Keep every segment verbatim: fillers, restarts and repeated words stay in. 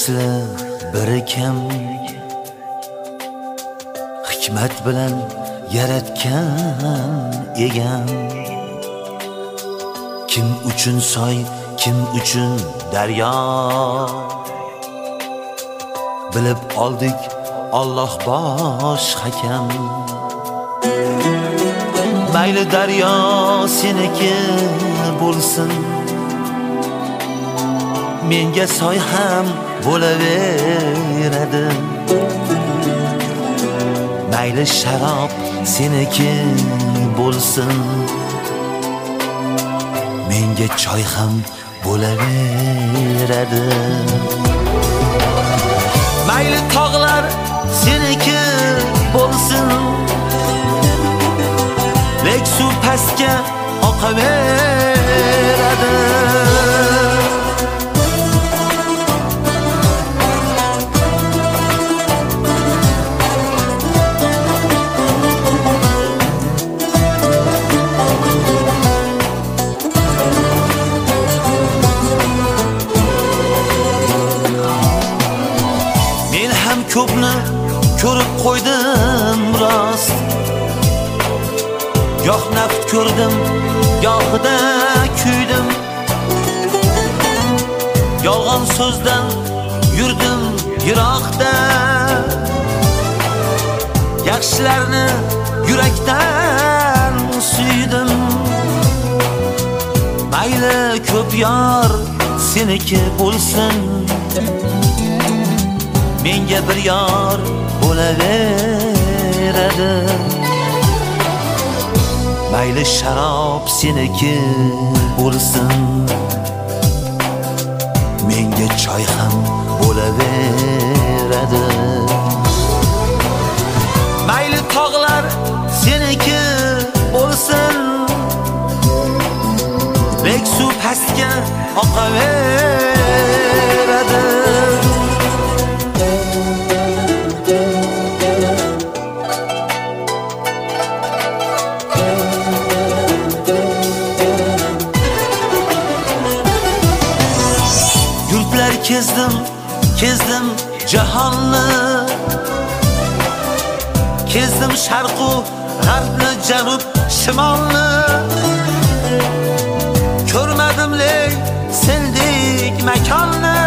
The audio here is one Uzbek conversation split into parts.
asli biri kim, hikmat bilan yaratgan egam. Kim uchun soy, kim uchun daryo, bilib oldik Alloh bosh hakam. Mayli daryo seniki bo'lsin, menga soy ham bo'laveradi. Mayli sharob seniki bo'lsin, menga choy ham bo'laveradi. Mayli tog'lar seniki bo'lsin, lek suv pastga oqaveradi. Ko'pni ko'rib qo'ydim rost, goh naft ko'rdim, gohida kuydim. Yolg'on so'zdan yurdim yiroqda, yaxshilarni yurakdan suydim. Mayli ko'p yor seniki bo'lsin, menga bir yor bo'laveradi. Mayli sharob seniki bo'lsin, menga choy ham bo'laveradi. Mayli tog'lar seniki bo'lsin, lek suv pastga oqaveradi. Kezdim, kezdim jahonni, kezdim sharqu g'arbni, janub shimolni. Ko'rmadim lek sendek makonni,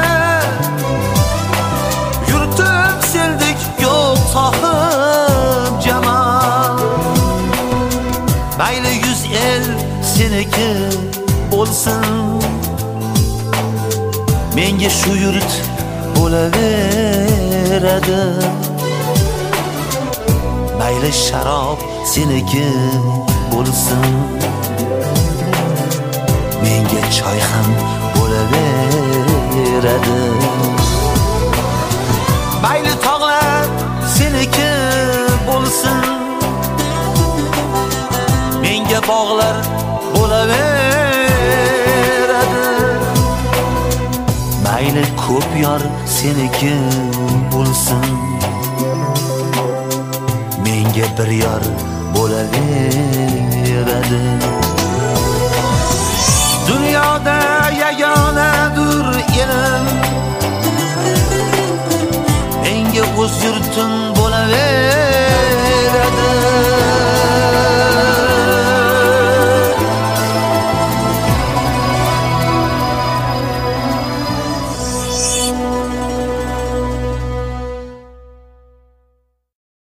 yurtim sendek yo'q sohib jamol. Mayli yuz el seniki bo'lsin, menga shu yurt bo'laveradi. Mayli sharob seniki bo'lsin, menga choy ham bo'laveradi. Mayli tog'lar seniki bo'lsin, menga bog'lar bo'laveradi. Mayli ko'p yor seniki bo'lsin, menga bir yor bo'laveradi. Dunyoda yagonadir elim, menga o'z yurtim